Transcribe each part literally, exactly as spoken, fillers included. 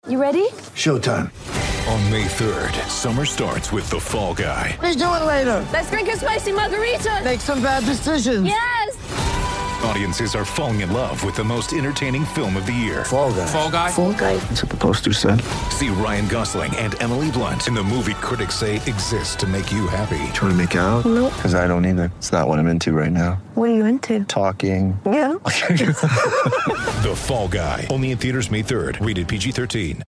You ready? Showtime. On May third, summer starts with The Fall Guy. Let's do it later. Let's drink a spicy margarita. Make some bad decisions. Yes. Audiences are falling in love with the most entertaining film of the year. Fall Guy. Fall Guy? Fall guy. That's what the poster said. See Ryan Gosling and Emily Blunt in the movie critics say exists to make you happy. Trying to make it out? Nope. Because I don't either. It's not what I'm into right now. What are you into? Talking. Yeah. The Fall Guy. Only in theaters May third. Rated P G thirteen.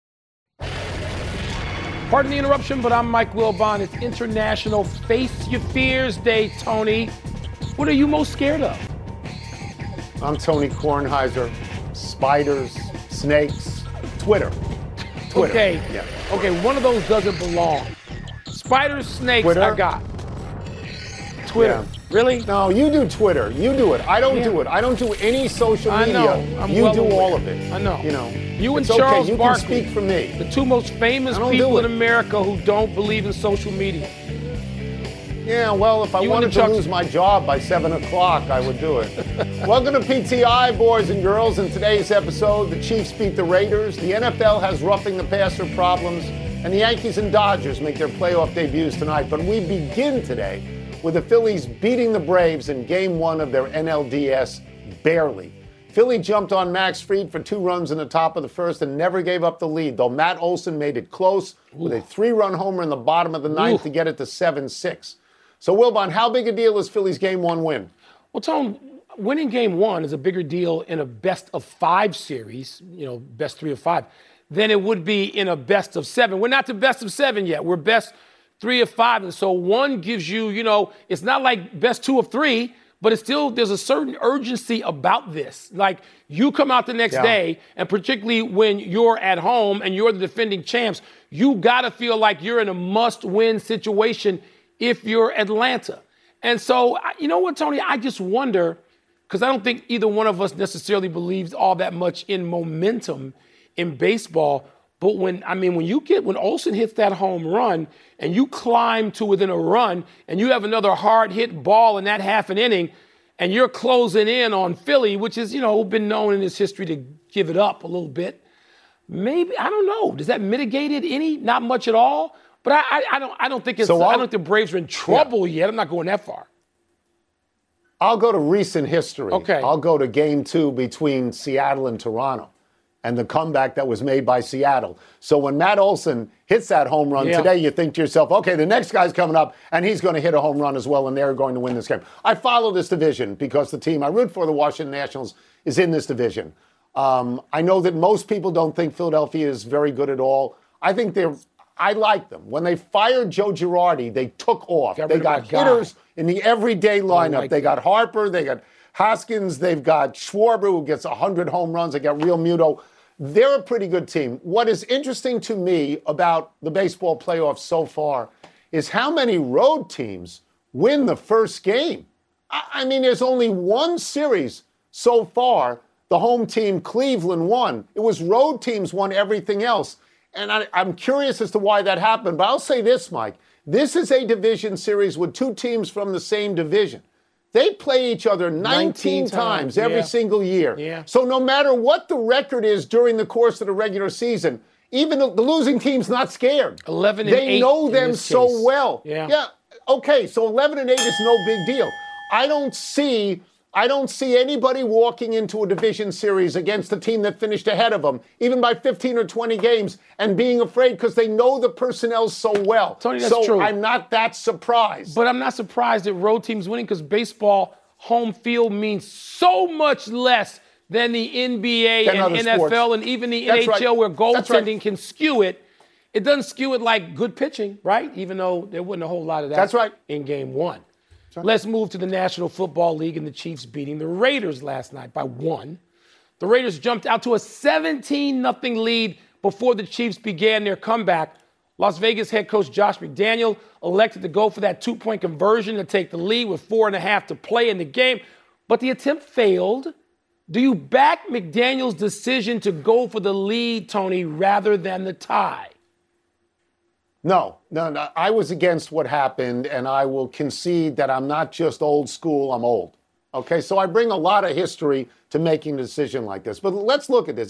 Pardon the interruption, but I'm Mike Wilbon. It's International Face Your Fears Day, Tony. What are you most scared of? I'm Tony Kornheiser. Spiders, snakes, Twitter. Twitter. Okay. Yeah. Okay, one of those doesn't belong. Spiders, snakes, Twitter? I got. Twitter. Yeah. Really? No, you do Twitter. You do it. I don't Yeah. do it. I don't do any social I media. know. I'm you well do aware. all of it. I know. You know. You and It's Charles okay. You Barkley, can speak for me. the two most famous I don't people do in it. America who don't believe in social media. Yeah, well, if I You and wanted the to Chucks- lose my job by seven o'clock, I would do it. Welcome to P T I, boys and girls. In today's episode, the Chiefs beat the Raiders, the N F L has roughing the passer problems, and the Yankees and Dodgers make their playoff debuts tonight. But we begin today with the Phillies beating the Braves in game one of their N L D S barely. Philly jumped on Max Fried for two runs in the top of the first and never gave up the lead, though Matt Olson made it close with a three-run homer in the bottom of the ninth Ooh. to get it to seven six. So, Wilbon, how big a deal is Philly's game one win? Well, Tone, winning game one is a bigger deal in a best of five series, you know, best three of five, than it would be in a best of seven. We're not to best of seven yet. We're best three of five. And so one gives you, you know, it's not like best two of three, but it's still, there's a certain urgency about this. Like, you come out the next Yeah. day, and particularly when you're at home and you're the defending champs, you got to feel like you're in a must-win situation if you're Atlanta. And so, I- you know what, Tony? I just wonder, because I don't think either one of us necessarily believes all that much in momentum in baseball. But when, I mean, when you get, when Olsen hits that home run and you climb to within a run and you have another hard hit ball in that half an inning and you're closing in on Philly, which is, you know, been known in its history to give it up a little bit. Maybe, I don't know. Does that mitigate it any? Not much at all. But I, I, I don't, I don't think it's, So I I'll- don't think the Braves are in trouble yet. I'm not going that far. I'll go to recent history. Okay. I'll go to game two between Seattle and Toronto and the comeback that was made by Seattle. So when Matt Olson hits that home run Yeah. today, you think to yourself, okay, the next guy's coming up and he's going to hit a home run as well and they're going to win this game. I follow this division because the team I root for, the Washington Nationals, is in this division. Um, I know that most people don't think Philadelphia is very good at all. I think they're I like them. When they fired Joe Girardi, they took off. Got they rid of got my guy. hitters in the everyday lineup. like they it. got Harper, they got Hoskins, they've got Schwarber, who gets one hundred home runs. They got Real Muto. They're a pretty good team. What is interesting to me about the baseball playoffs so far is how many road teams win the first game. I, I mean, there's only one series so far. The home team, Cleveland, won. It was road teams won everything else. And I, I'm curious as to why that happened. But I'll say this, Mike. This is a division series with two teams from the same division. They play each other nineteen, nineteen times, times, every yeah. single year. Yeah. So no matter what the record is during the course of the regular season, even the, the losing team's not scared. eleven and They eight know in them this so case. well. Yeah. Yeah. Okay, so eleven and eight is no big deal. I don't see I don't see anybody walking into a division series against a team that finished ahead of them, even by fifteen or twenty games, and being afraid because they know the personnel so well. Tony, that's so true. I'm not that surprised. But I'm not surprised that road teams winning because baseball home field means so much less than the N B A Than and other N F L sports. and even the That's N H L right. where That's right. goaltending can skew it. It doesn't skew it like good pitching, right? Even though there wasn't a whole lot of that That's right. in game one. Let's move to the National Football League and the Chiefs beating the Raiders last night by one. The Raiders jumped out to a seventeen nothing lead before the Chiefs began their comeback. Las Vegas head coach Josh McDaniel elected to go for that two-point conversion to take the lead with four and a half to play in the game, but the attempt failed. Do you back McDaniel's decision to go for the lead, Tony, rather than the tie? No, no, no. I was against what happened, and I will concede that I'm not just old school, I'm old. Okay, so I bring a lot of history to making a decision like this. But let's look at this. There's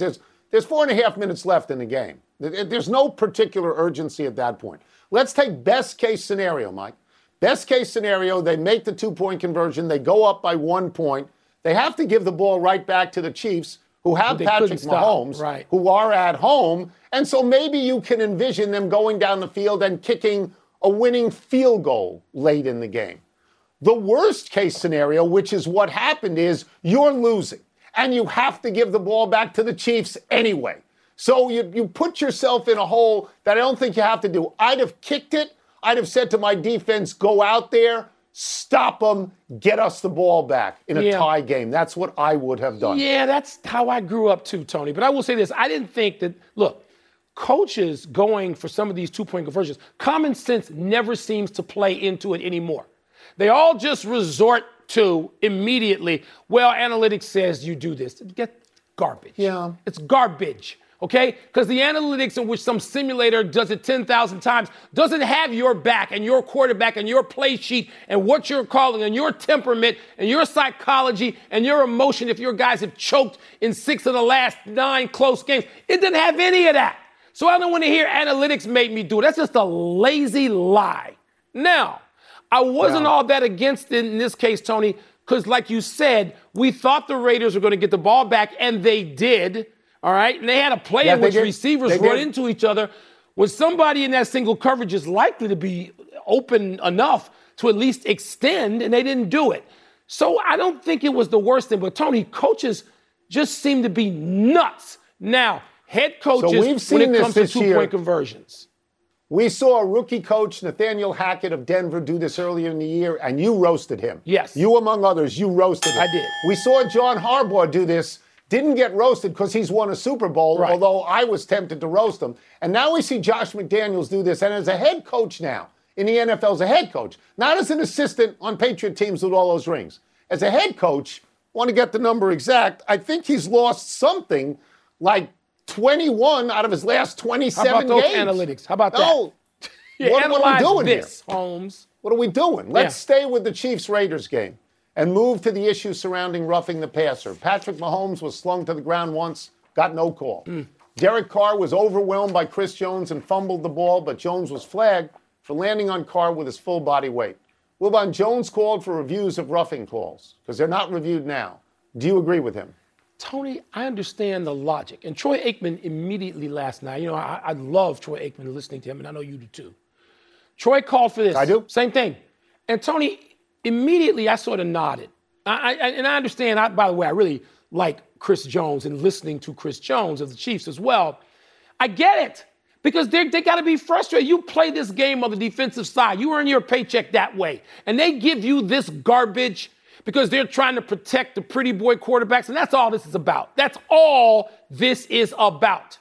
There's four and a half minutes left in the game. There's no particular urgency at that point. Let's take best case scenario, Mike. Best case scenario, they make the two-point conversion. They go up by one point. They have to give the ball right back to the Chiefs, who have Patrick Mahomes, right. who are at home. And so maybe you can envision them going down the field and kicking a winning field goal late in the game. The worst case scenario, which is what happened, is you're losing, and you have to give the ball back to the Chiefs anyway. So you, you put yourself in a hole that I don't think you have to do. I'd have kicked it. I'd have said to my defense, go out there, stop them, get us the ball back in a yeah. tie game. That's what I would have done. Yeah, that's how I grew up too, Tony. But I will say this. I didn't think that, look, coaches going for some of these two-point conversions, common sense never seems to play into it anymore. They all just resort to immediately, well, analytics says you do this. Get garbage. Yeah. It's garbage. Okay? Because the analytics in which some simulator does it ten thousand times doesn't have your back and your quarterback and your play sheet and what you're calling and your temperament and your psychology and your emotion if your guys have choked in six of the last nine close games. It didn't have any of that. So I don't want to hear analytics made me do it. That's just a lazy lie. Now, I wasn't yeah. all that against it in this case, Tony, because like you said, we thought the Raiders were going to get the ball back, and they did. All right, and they had a play yeah, in which did. receivers they run did. into each other. When somebody in that single coverage is likely to be open enough to at least extend, and they didn't do it. So I don't think it was the worst thing. But, Tony, coaches just seem to be nuts. Now, head coaches, so we've seen when it this comes to this two-point year. conversions. We saw a rookie coach, Nathaniel Hackett of Denver, do this earlier in the year, and you roasted him. Yes. You, among others, you roasted him. I did. We saw John Harbaugh do this. Didn't get roasted because he's won a Super Bowl, right. although I was tempted to roast him. And now we see Josh McDaniels do this. And as a head coach now in the N F L, as a head coach, not as an assistant on Patriot teams with all those rings. As a head coach, want to get the number exact, I think he's lost something like twenty-one out of his last twenty-seven How about those games. analytics? How about no. that? Yeah, what, what are we doing this, here? Holmes. What are we doing? Let's Yeah. stay with the Chiefs-Raiders game and move to the issue surrounding roughing the passer. Patrick Mahomes was slung to the ground once, got no call. Mm. Derek Carr was overwhelmed by Chris Jones and fumbled the ball, but Jones was flagged for landing on Carr with his full body weight. Wilbon, Jones called for reviews of roughing calls because they're not reviewed now. Do you agree with him? Tony, I understand the logic. And Troy Aikman immediately last night, you know, I, I love Troy Aikman, listening to him, and I know you do too. Troy called for this. I do. Same thing. And Tony, immediately I sort of nodded. I, I, and I understand, I, by the way, I really like Chris Jones and listening to Chris Jones of the Chiefs as well. I get it because they they got to be frustrated. You play this game on the defensive side. You earn your paycheck that way. And they give you this garbage because they're trying to protect the pretty boy quarterbacks. And that's all this is about. That's all this is about.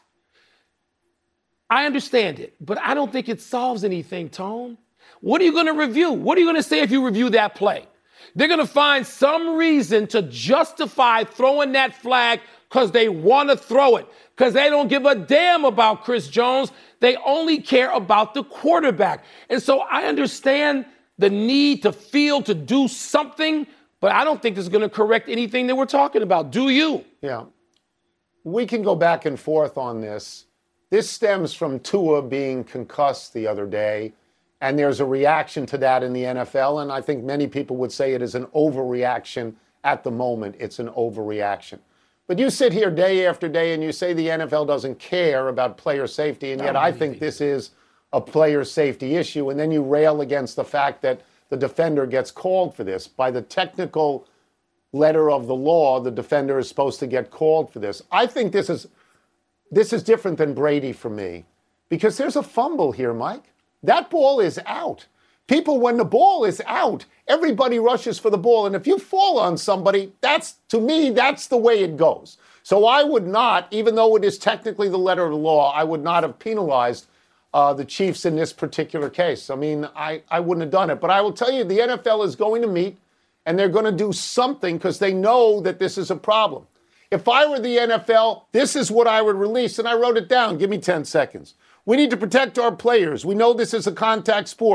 I understand it, but I don't think it solves anything, Tone. What are you going to review? What are you going to say if you review that play? They're going to find some reason to justify throwing that flag because they want to throw it, because they don't give a damn about Chris Jones. They only care about the quarterback. And so I understand the need to feel to do something, but I don't think this is going to correct anything that we're talking about. Do you? Yeah. We can go back and forth on this. This stems from Tua being concussed the other day, and there's a reaction to that in the N F L, and I think many people would say it is an overreaction at the moment. It's an overreaction. But you sit here day after day and you say the N F L doesn't care about player safety, and yet I think this is a player safety issue, and then you rail against the fact that the defender gets called for this. By the technical letter of the law, the defender is supposed to get called for this. I think this is this is different than Brady for me, because there's a fumble here, Mike. That ball is out. People, when the ball is out, everybody rushes for the ball. And if you fall on somebody, that's, to me, that's the way it goes. So I would not, even though it is technically the letter of the law, I would not have penalized uh, the Chiefs in this particular case. I mean, I, I wouldn't have done it. But I will tell you, the N F L is going to meet, and they're going to do something because they know that this is a problem. If I were the N F L, this is what I would release, and I wrote it down. Give me ten seconds. We need to protect our players. We know this is a contact sport.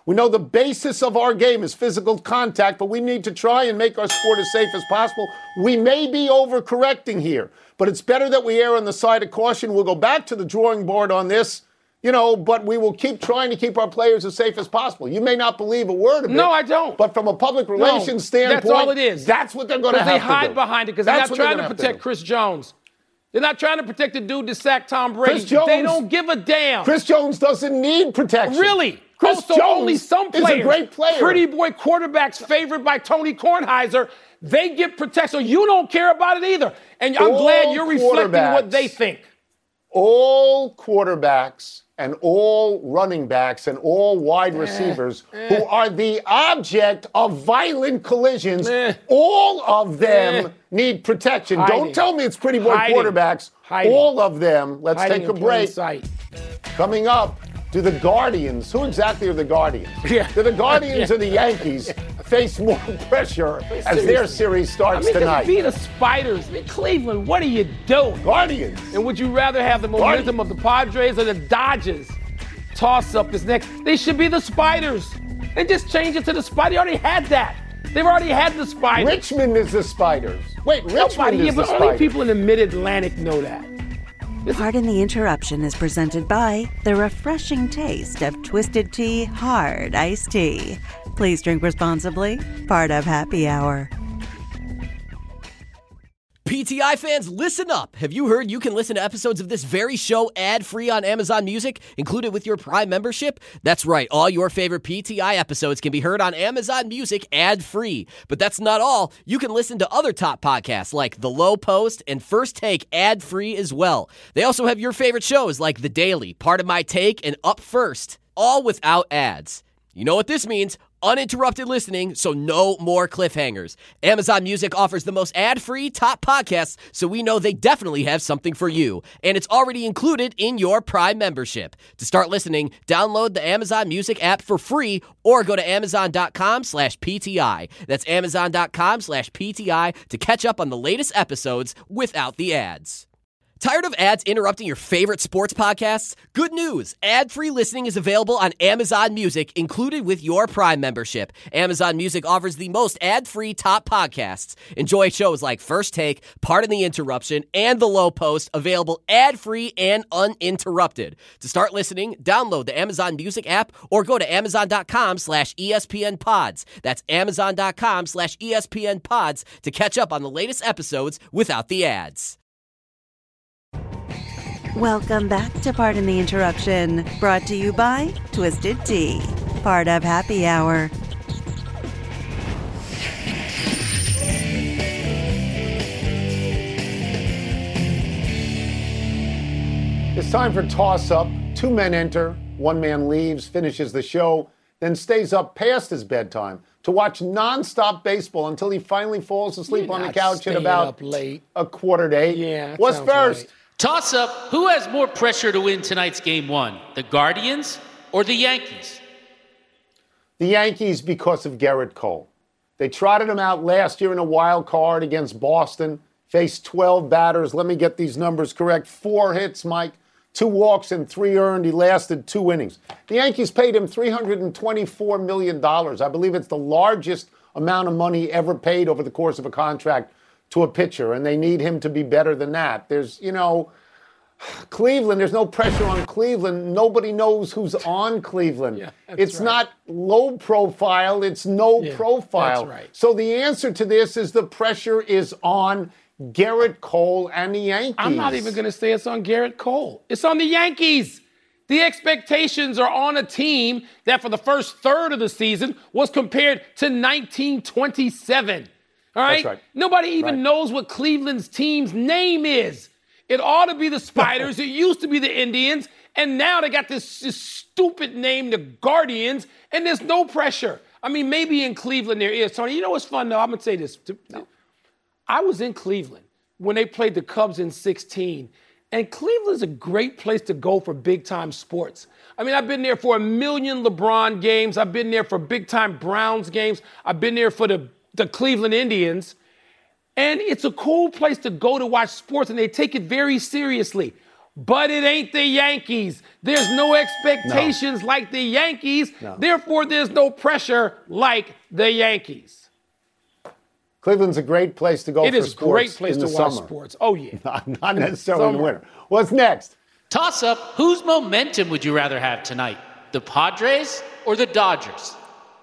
We know the basis of our game is physical contact, but we need to try and make our sport as safe as possible. We may be overcorrecting here, but it's better that we err on the side of caution. We'll go back to the drawing board on this, you know, but we will keep trying to keep our players as safe as possible. You may not believe a word of it. No, I don't. But from a public relations no, standpoint, that's all it is. That's what they're going to have to do. They hide behind it because they're not That's trying what to they're protect to Chris Jones. They're not trying to protect the dude that sacked Tom Brady. Chris Jones, they don't give a damn. Chris Jones doesn't need protection. Really? Chris also, Jones only some players, is a great player. Pretty boy quarterbacks favored by Tony Kornheiser, they get protection. So you don't care about it either. And I'm all glad you're reflecting what they think. All quarterbacks and all running backs and all wide eh, receivers eh. who are the object of violent collisions, eh. all of them eh. need protection. Hiding. Don't tell me it's pretty boy Hiding. quarterbacks. Hiding. All of them. Let's Hiding take a break. Sight. Coming up, do the Guardians, who exactly are the Guardians? Yeah. Do the Guardians yeah. or the Yankees face more pressure as their series starts I mean, tonight? Be the Spiders. I mean, Cleveland, what are you doing? Guardians. And would you rather have the momentum Guardians. of the Padres or the Dodgers? Toss up is next. They should be the Spiders. They just change it to the Spiders. They already had that. They've already had the Spiders. Richmond is the Spiders. Wait, Richmond Nobody, is yeah, the but Spiders. only people in the Mid-Atlantic know that. Pardon the Interruption is presented by the refreshing taste of Twisted Tea Hard Iced Tea. Please drink responsibly. Part of Happy Hour. P T I fans, listen up. Have you heard you can listen to episodes of this very show ad-free on Amazon Music, included with your Prime membership? That's right. All your favorite P T I episodes can be heard on Amazon Music ad-free. But that's not all. You can listen to other top podcasts like The Low Post and First Take ad-free as well. They also have your favorite shows like The Daily, Part of My Take, and Up First, all without ads. You know what this means? Uninterrupted listening, so no more cliffhangers. Amazon Music offers the most ad-free top podcasts, so we know they definitely have something for you. And it's already included in your Prime membership. To start listening, download the Amazon Music app for free or go to amazon.com slash PTI. That's amazon.com slash PTI to catch up on the latest episodes without the ads. Tired of ads interrupting your favorite sports podcasts? Good news! Ad-free listening is available on Amazon Music, included with your Prime membership. Amazon Music offers the most ad-free top podcasts. Enjoy shows like First Take, Pardon the Interruption, and The Low Post, available ad-free and uninterrupted. To start listening, download the Amazon Music app or go to amazon.com slash ESPN pods. That's amazon.com slash ESPN pods to catch up on the latest episodes without the ads. Welcome back to Pardon the Interruption, brought to you by Twisted Tea, part of Happy Hour. It's time for toss-up. Two men enter, one man leaves, finishes the show, then stays up past his bedtime to watch nonstop baseball until he finally falls asleep You're on the not couch at staying about up late. a quarter to eight. Yeah, that What's sounds first? right. Toss up, who has more pressure to win tonight's game one? The Guardians or the Yankees? The Yankees because of Gerrit Cole. They trotted him out last year in a wild card against Boston, faced twelve batters. Let me get these numbers correct. Four hits, Mike, two walks and three earned. He lasted two innings. The Yankees paid him three hundred twenty-four million dollars. I believe it's the largest amount of money ever paid over the course of a contract to a pitcher, and they need him to be better than that. There's, you know, Cleveland, there's no pressure on Cleveland. Nobody knows who's on Cleveland. Yeah, it's right. not low profile, it's no Yeah, profile. that's right. So the answer to this is the pressure is on Gerrit Cole and the Yankees. I'm not even going to say it's on Gerrit Cole. It's on the Yankees. The expectations are on a team that for the first third of the season was compared to nineteen twenty-seven. All right? That's right. Nobody even Right. knows what Cleveland's team's name is. It ought to be the Spiders. It used to be the Indians. And now they got this, this stupid name, the Guardians, and there's no pressure. I mean, maybe in Cleveland there is. Tony, you know what's fun, though? I'm going to say this. No. I was in Cleveland when they played the Cubs in sixteen. And Cleveland's a great place to go for big-time sports. I mean, I've been there for a million LeBron games. I've been there for big-time Browns games. I've been there for the, the Cleveland Indians. And it's a cool place to go to watch sports, and they take it very seriously. but it ain't the Yankees. There's no expectations no. like the Yankees. No. Therefore, there's no pressure like the Yankees. Cleveland's a great place to go it for is sports. It is a great place in to the watch summer. sports. Oh, yeah. Not, not necessarily in the winter. What's next? Toss up, whose momentum would you rather have tonight? The Padres or the Dodgers?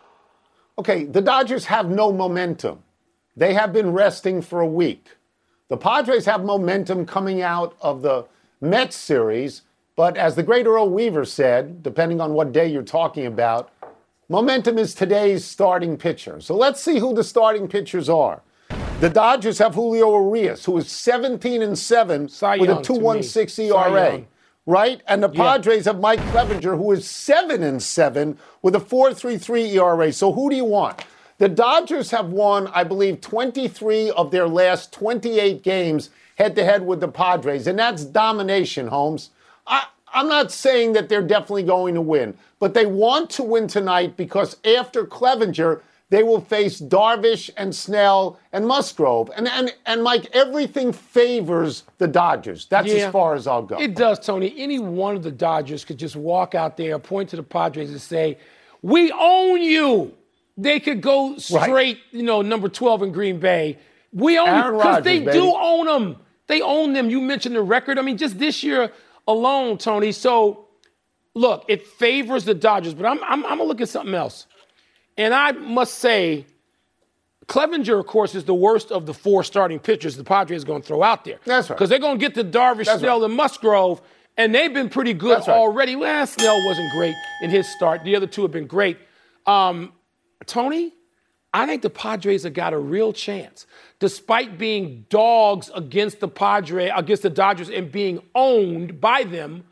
Okay, the Dodgers have no momentum. They have been resting for a week. The Padres have momentum coming out of the Mets series, but as the great Earl Weaver said, depending on what day you're talking about, momentum is today's starting pitcher. So let's see who the starting pitchers are. The Dodgers have Julio Urias, who is seventeen and seven with a two point one six E R A. Right? And the Padres yeah. have Mike Clevinger, who is seven and seven with a four point three three E R A. So who do you want? The Dodgers have won, I believe, twenty-three of their last twenty-eight games head-to-head with the Padres, and that's domination, Holmes. I, I'm not saying that they're definitely going to win, but they want to win tonight because after Clevinger, they will face Darvish and Snell and Musgrove. And, and, and Mike, everything favors the Dodgers. That's yeah, as far as I'll go. It does, Tony. Any one of the Dodgers could just walk out there, point to the Padres and say, we own you. They could go straight, right. you know, number twelve in Green Bay. We own them because they baby. do own them. They own them. You mentioned the record. I mean, just this year alone, Tony. So, look, it favors the Dodgers, but I'm, I'm, I'm going to look at something else. And I must say, Clevinger, of course, is the worst of the four starting pitchers the Padres are going to throw out there. That's right. Because they're going to get to Darvish, That's Snell, right. and Musgrove, and they've been pretty good That's already. Right. Well, Snell wasn't great in his start. The other two have been great. Um, Tony, I think the Padres have got a real chance. Despite being dogs against the Padres, against the Dodgers and being owned by them,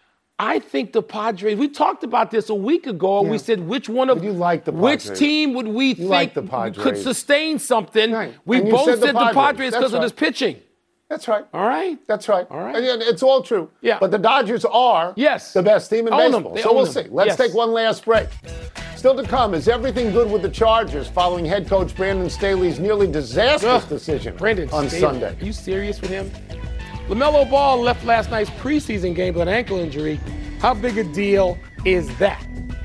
I think the Padres, we talked about this a week ago, and yeah. we said which one of, you like the which team would we you think like the Padres. could sustain something? Right. We and both said, said the Padres because right. of this pitching. That's right. All right. That's right. All right. And it's all true. Yeah. But the Dodgers are yes. the best team in own baseball. Them. So we'll them. see. Let's yes. take one last break. Still to come, is everything good with the Chargers following head coach Brandon Staley's nearly disastrous Ugh. decision Brandon on Staley. Sunday? Are you serious with him? LaMelo Ball left last night's preseason game with an ankle injury. How big a deal is that?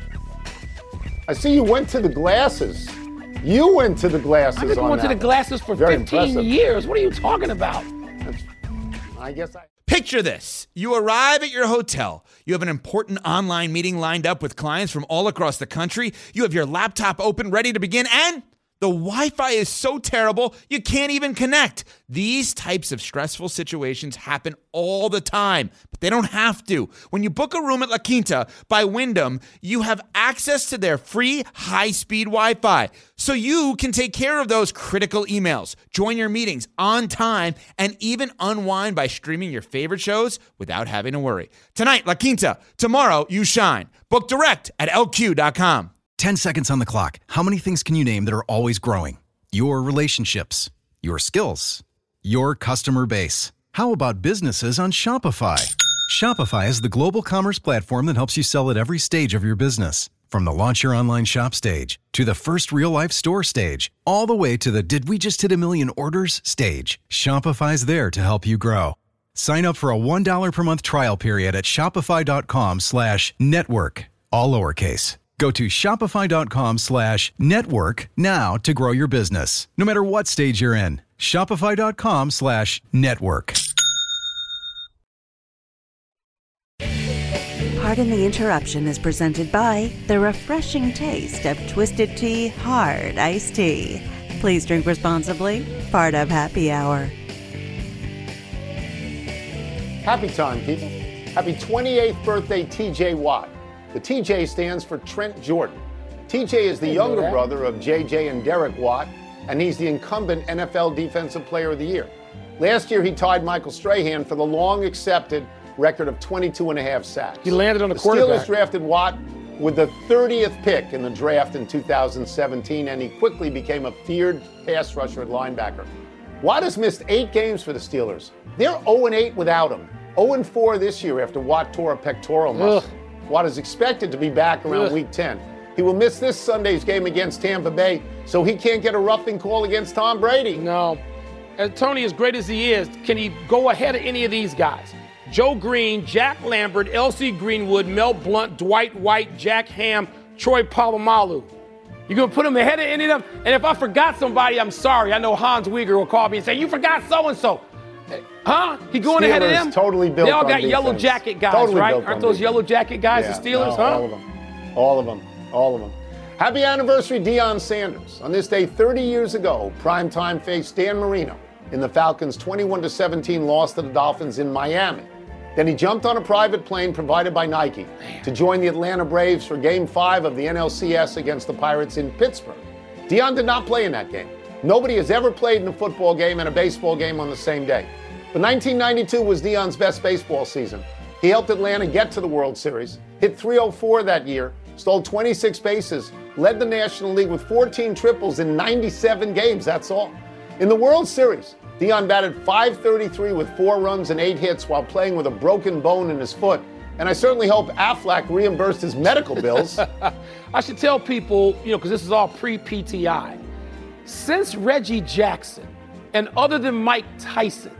I see you went to the glasses. You went to the glasses. I didn't on went that to the glasses for Very fifteen impressive. years. What are you talking about? That's, I guess I. Picture this. You arrive at your hotel. You have an important online meeting lined up with clients from all across the country. You have your laptop open, ready to begin, and the Wi-Fi is so terrible, you can't even connect. These types of stressful situations happen all the time, but they don't have to. When you book a room at La Quinta by Wyndham, you have access to their free high-speed Wi-Fi, so you can take care of those critical emails, join your meetings on time, and even unwind by streaming your favorite shows without having to worry. Tonight, La Quinta. Tomorrow, you shine. Book direct at L Q dot com. ten seconds on the clock. How many things can you name that are always growing? Your relationships, your skills, your customer base. How about businesses on Shopify? Shopify is the global commerce platform that helps you sell at every stage of your business. From the launch your online shop stage to the first real-life store stage, all the way to the did we just hit a million orders stage. Shopify's there to help you grow. Sign up for a one dollar per month trial period at shopify.com slash network, all lowercase. Go to shopify.com slash network now to grow your business, no matter what stage you're in. Shopify.com slash network. Pardon the Interruption is presented by the refreshing taste of Twisted Tea Hard Iced Tea. Please drink responsibly. Part of Happy Hour. Happy time, people. Happy twenty-eighth birthday, T J Watt. The T J stands for Trent Jordan. T J is the younger brother of J J and Derek Watt, and he's the incumbent N F L Defensive Player of the Year. Last year, he tied Michael Strahan for the long-accepted record of twenty-two and a half sacks. He landed on the, the quarterback. Steelers drafted Watt with the thirtieth pick in the draft in two thousand seventeen, and he quickly became a feared pass rusher at linebacker. Watt has missed eight games for the Steelers. They're oh and eight without him. oh and four this year after Watt tore a pectoral muscle. Ugh. Watt is expected to be back around Ugh. week ten. He will miss this Sunday's game against Tampa Bay, so he can't get a roughing call against Tom Brady. No. And Tony, as great as he is, can he go ahead of any of these guys? Joe Green, Jack Lambert, L C Greenwood, Mel Blount, Dwight White, Jack Ham, Troy Polamalu. You're going to put them ahead of any of them? And if I forgot somebody, I'm sorry. I know Hans Wieger will call me and say, you forgot so-and-so. Huh? He going Steelers ahead of them? Totally built They all on got defense. yellow jacket guys, Totally right? built Aren't on those defense. yellow jacket guys, Yeah, the Steelers, no, huh? All of them. All of them. All of them. Happy anniversary, Deion Sanders. On this day thirty years ago, primetime faced Dan Marino in the Falcons' twenty-one to seventeen loss to the Dolphins in Miami. Then he jumped on a private plane provided by Nike Man. to join the Atlanta Braves for Game five of the N L C S against the Pirates in Pittsburgh. Deion did not play in that game. Nobody has ever played in a football game and a baseball game on the same day. But nineteen ninety-two was Deion's best baseball season. He helped Atlanta get to the World Series, hit three oh four that year, stole twenty-six bases, led the National League with fourteen triples in ninety-seven games, that's all. In the World Series, Deion batted five thirty-three with four runs and eight hits while playing with a broken bone in his foot. And I certainly hope Aflac reimbursed his medical bills. I should tell people, you know, because this is all pre-P T I. Since Reggie Jackson, and other than Mike Tyson,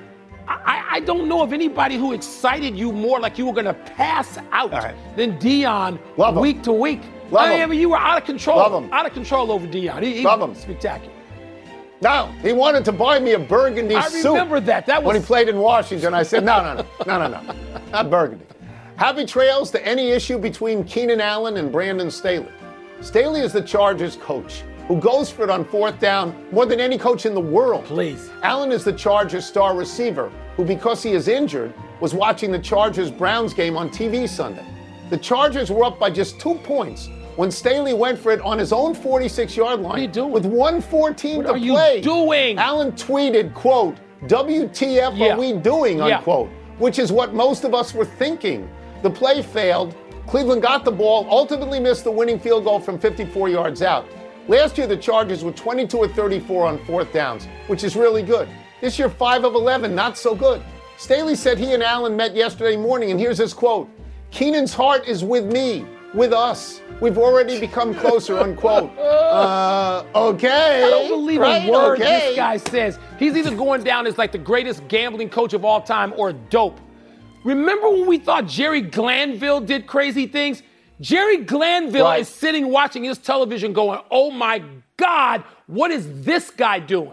I, I don't know of anybody who excited you more like you were going to pass out right. than Deion Love week him. to week. Love I mean, him. I mean, you were out of control. Love him. Out of control over Deion. He, he Love was him. spectacular. No, he wanted to buy me a burgundy I suit. I remember that. That was when he played in Washington. I said, no, no, no, no, no, no, not burgundy. Happy trails to any issue between Keenan Allen and Brandon Staley. Staley is the Chargers coach who goes for it on fourth down more than any coach in the world. Please. Allen is the Chargers star receiver who, because he is injured, was watching the Chargers-Browns game on T V Sunday. The Chargers were up by just two points when Staley went for it on his own forty-six-yard line. What are you doing? With one fourteen what to are play. You doing? Allen tweeted, quote, W T F yeah. are we doing, unquote, yeah. which is what most of us were thinking. The play failed. Cleveland got the ball, ultimately missed the winning field goal from fifty-four yards out. Last year, the Chargers were twenty-two of thirty-four on fourth downs, which is really good. This year, five of eleven, not so good. Staley said he and Allen met yesterday morning, and here's his quote. Keenan's heart is with me, with us. We've already become closer, unquote. Uh, okay. I don't believe right? a word okay. this guy says. He's either going down as like the greatest gambling coach of all time or dope. Remember when we thought Jerry Glanville did crazy things? Jerry Glanville right. is sitting watching his television going, oh my God, what is this guy doing?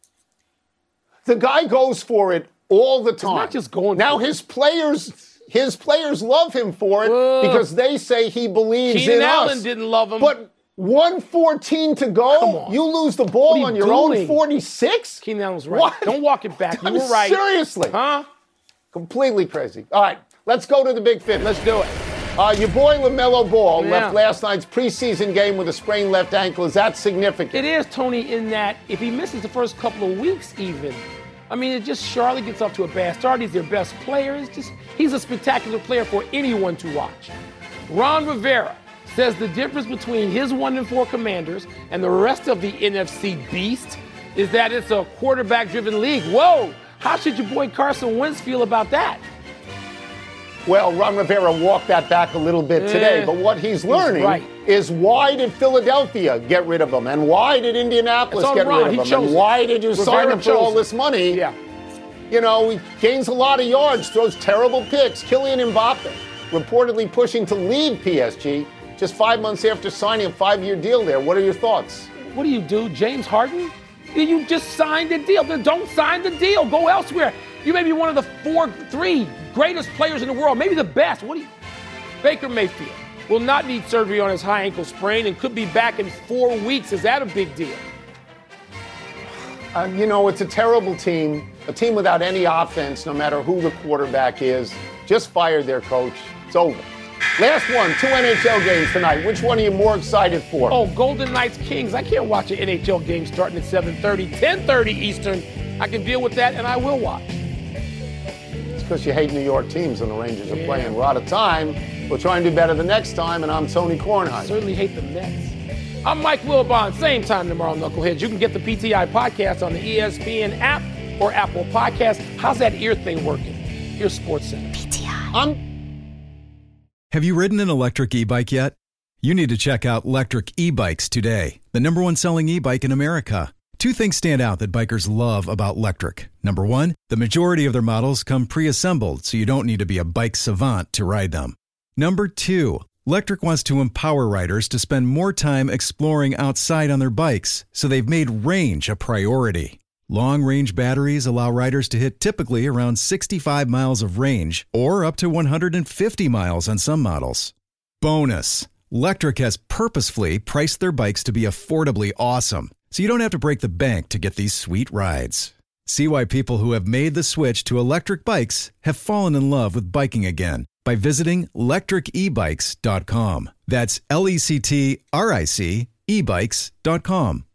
The guy goes for it all the time. He's not just going now for it. his players, his players love him for it uh, because they say he believes Keenan in Allen us. didn't love him. But one fourteen to go, you lose the ball you on your doing? own forty-six? Keenan Allen's right. What? Don't walk it back. You were right. Seriously. Huh? Completely crazy. All right, let's go to the big finish. Let's do it. Uh, your boy LaMelo Ball yeah. left last night's preseason game with a sprained left ankle. Is that significant? It is, Tony, in that if he misses the first couple of weeks even, I mean, it just Charlotte gets off to a bad start. He's their best player. It's just he's a spectacular player for anyone to watch. Ron Rivera says the difference between his one and four Commanders and the rest of the N F C beast is that it's a quarterback-driven league. Whoa! How should your boy Carson Wentz feel about that? Well, Ron Rivera walked that back a little bit today, Eh, but what he's learning right. is why did Philadelphia get rid of him, and why did Indianapolis It's all get Ron. rid He of him, chose and it. why did you Rivera sign him for chose all it. this money? Yeah. You know, he gains a lot of yards, throws terrible picks. Kylian Mbappe reportedly pushing to leave P S G just five months after signing a five-year deal there. What are your thoughts? What do you do, James Harden? You just signed the deal. Then don't sign the deal. Go elsewhere. You may be one of the four, three greatest players in the world, maybe the best. What do you? Baker Mayfield will not need surgery on his high ankle sprain and could be back in four weeks. Is that a big deal? Uh, you know, it's a terrible team, a team without any offense, no matter who the quarterback is. Just fired their coach. It's over. Last one, two N H L games tonight. Which one are you more excited for? Oh, Golden Knights Kings. I can't watch an N H L game starting at seven thirty, ten thirty Eastern. I can deal with that, and I will watch. It's because you hate New York teams and the Rangers are Yeah. playing. We're out of time. We'll try and do better the next time, and I'm Tony I Kornheiser. certainly hate the Mets. I'm Mike Wilbon. Same time tomorrow, Knuckleheads. You can get the P T I podcast on the E S P N app or Apple Podcast. How's that ear thing working? Here's SportsCenter. P T I. I'm Have you ridden an electric e-bike yet? You need to check out Electric E-Bikes today, the number one selling e-bike in America. Two things stand out that bikers love about Lectric. Number one, the majority of their models come pre-assembled, so you don't need to be a bike savant to ride them. Number two, Lectric wants to empower riders to spend more time exploring outside on their bikes, so they've made range a priority. Long-range batteries allow riders to hit typically around sixty-five miles of range, or up to one hundred fifty miles on some models. Bonus, Lectric has purposefully priced their bikes to be affordably awesome, so you don't have to break the bank to get these sweet rides. See why people who have made the switch to electric bikes have fallen in love with biking again by visiting lectric e bikes dot com. That's L E C T R I C e bikes dot com.